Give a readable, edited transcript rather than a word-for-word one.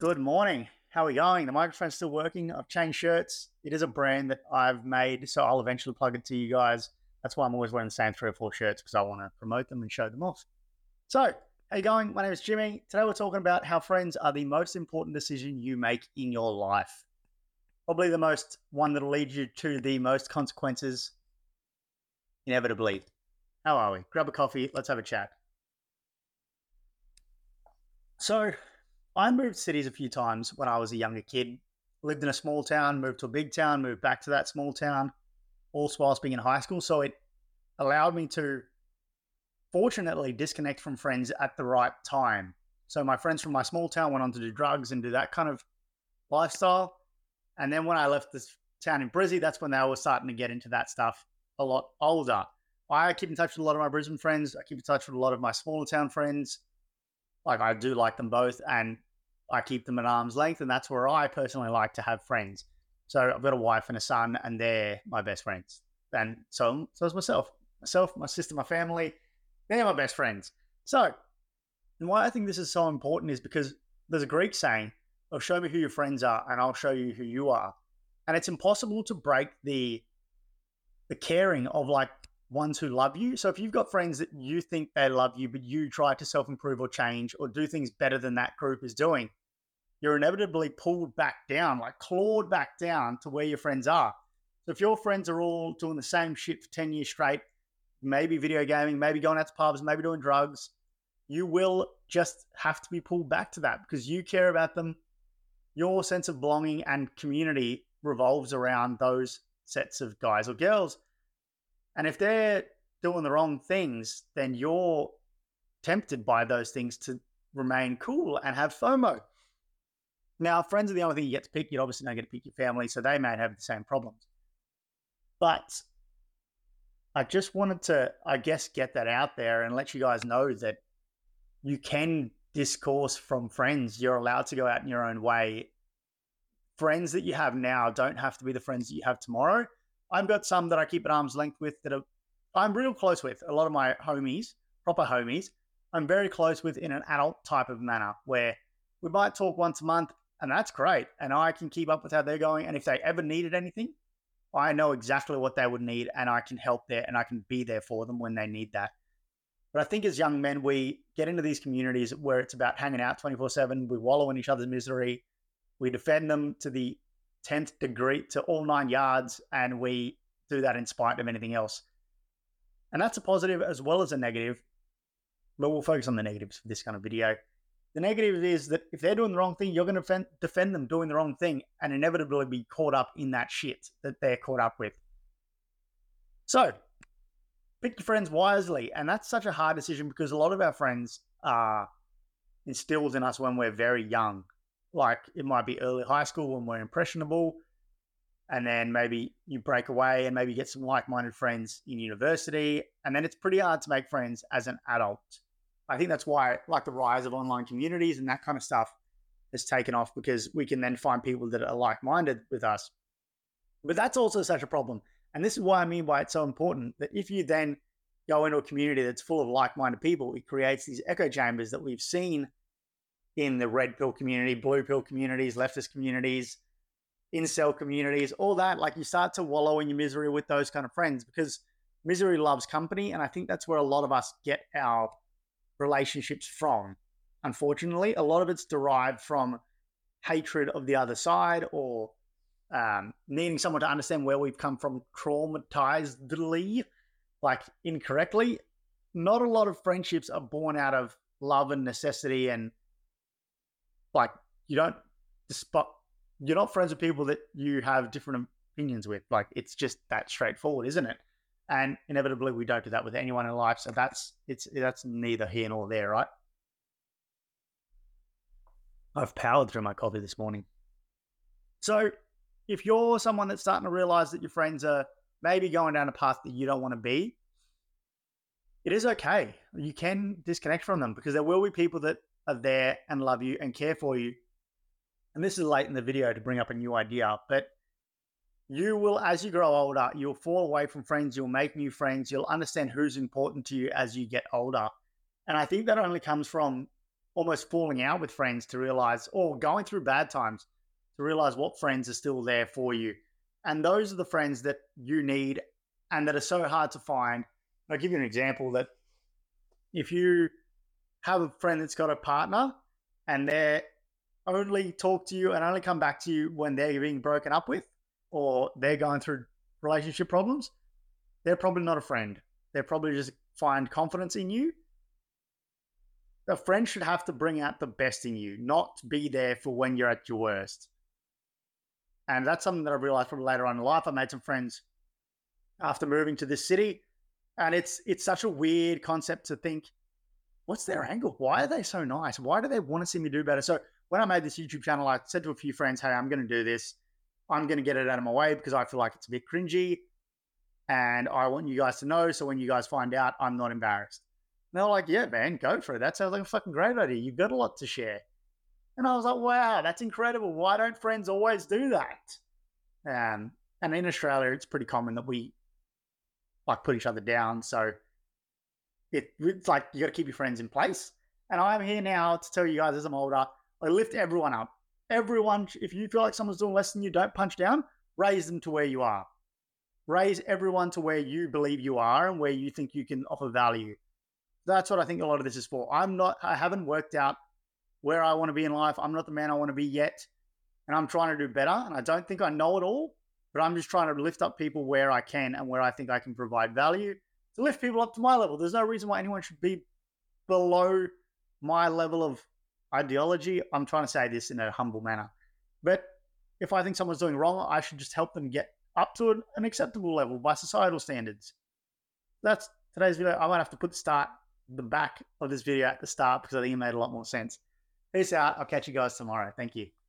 Good morning. How are we going? The microphone's still working. I've changed shirts. It is a brand that I've made, so I'll eventually plug it to you guys. That's why I'm always wearing the same 3 or 4 shirts because I want to promote them and show them off. So, how you going? My name is Jimmy. Today we're talking about how friends are the most important decision you make in your life. Probably the most one that'll lead you to the most consequences, inevitably. How are we? Grab a coffee. Let's have a chat. So, I moved cities a few times when I was a younger kid. Lived in a small town, moved to a big town, moved back to that small town, all whilst being in high school. So it allowed me to fortunately disconnect from friends at the right time. So my friends from my small town went on to do drugs and do that kind of lifestyle. And then when I left this town in Brizzy, that's when they were starting to get into that stuff a lot older. I keep in touch with a lot of my Brisbane friends. I keep in touch with a lot of my smaller town friends. Like, I do like them both, and I keep them at arm's length, and that's where I personally like to have friends. So I've got a wife and a son, and they're my best friends. And so is myself. Myself, my sister, my family, they're my best friends. So, and why I think this is so important is because there's a Greek saying of show me who your friends are, and I'll show you who you are. And it's impossible to break the caring of like ones who love you. So if you've got friends that you think they love you, but you try to self-improve or change or do things better than that group is doing, you're inevitably pulled back down, like clawed back down to where your friends are. So if your friends are all doing the same shit for 10 years straight, maybe video gaming, maybe going out to pubs, maybe doing drugs, you will just have to be pulled back to that because you care about them. Your sense of belonging and community revolves around those sets of guys or girls. And if they're doing the wrong things, then you're tempted by those things to remain cool and have FOMO. Now, friends are the only thing you get to pick. You obviously don't get to pick your family, so they may have the same problems. But I just wanted to, I guess, get that out there and let you guys know that you can discourse from friends. You're allowed to go out in your own way. Friends that you have now don't have to be the friends that you have tomorrow. I've got some that I keep at arm's length with that I'm real close with. A lot of my homies, proper homies, I'm very close with in an adult type of manner where we might talk once a month, and that's great. And I can keep up with how they're going. And if they ever needed anything, I know exactly what they would need, and I can help there and I can be there for them when they need that. But I think as young men, we get into these communities where it's about hanging out 24/7. We wallow in each other's misery. We defend them to the 10th degree, to all 9 yards, and we do that in spite of anything else. And that's a positive as well as a negative, but we'll focus on the negatives for this kind of video. The negative is that if they're doing the wrong thing, you're going to defend them doing the wrong thing and inevitably be caught up in that shit that they're caught up with. So, pick your friends wisely. And that's such a hard decision because a lot of our friends are instilled in us when we're very young. Like, it might be early high school when we're impressionable, and then maybe you break away and maybe get some like-minded friends in university, and then it's pretty hard to make friends as an adult. I think that's why, like, the rise of online communities and that kind of stuff has taken off, because we can then find people that are like-minded with us. But that's also such a problem, and this is why I mean by it's so important, that if you then go into a community that's full of like-minded people, it creates these echo chambers that we've seen in the red pill community, blue pill communities, leftist communities, incel communities, all that. Like, you start to wallow in your misery with those kind of friends because misery loves company. And I think that's where a lot of us get our relationships from. Unfortunately, a lot of it's derived from hatred of the other side or needing someone to understand where we've come from traumatizedly, like incorrectly. Not a lot of friendships are born out of love and necessity, and like, you're not friends with people that you have different opinions with. Like, it's just that straightforward, isn't it? And inevitably we don't do that with anyone in life. So that's neither here nor there, right? I've powered through my coffee this morning. So if you're someone that's starting to realize that your friends are maybe going down a path that you don't want to be, it is okay. You can disconnect from them because there will be people that are there and love you and care for you. And this is late in the video to bring up a new idea, but you will, as you grow older, you'll fall away from friends, you'll make new friends, you'll understand who's important to you as you get older. And I think that only comes from almost falling out with friends to realize, or going through bad times to realize what friends are still there for you. And those are the friends that you need and that are so hard to find. I'll give you an example that if you have a friend that's got a partner and they only talk to you and only come back to you when they're being broken up with or they're going through relationship problems, they're probably not a friend. They're probably just find confidence in you. A friend should have to bring out the best in you, not be there for when you're at your worst. And that's something that I realized from later on in life. I made some friends after moving to this city. And it's such a weird concept to think, what's their angle? Why are they so nice? Why do they want to see me do better? So when I made this YouTube channel, I said to a few friends, hey, I'm going to do this. I'm going to get it out of my way because I feel like it's a bit cringy. And I want you guys to know. So when you guys find out, I'm not embarrassed. And they're like, yeah, man, go for it. That sounds like a fucking great idea. You've got a lot to share. And I was like, wow, that's incredible. Why don't friends always do that? And in Australia, it's pretty common that we like put each other down. So it's like you got to keep your friends in place. And I'm here now to tell you guys as I'm older, I lift everyone up. Everyone, if you feel like someone's doing less than you, don't punch down. Raise them to where you are. Raise everyone to where you believe you are and where you think you can offer value. That's what I think a lot of this is for. I haven't worked out where I want to be in life. I'm not the man I want to be yet. And I'm trying to do better. And I don't think I know it all, but I'm just trying to lift up people where I can and where I think I can provide value to lift people up to my level. There's no reason why anyone should be below my level of ideology. I'm trying to say this in a humble manner. But if I think someone's doing wrong, I should just help them get up to an acceptable level by societal standards. That's today's video. I might have to put the back of this video at the start because I think it made a lot more sense. Peace out. I'll catch you guys tomorrow. Thank you.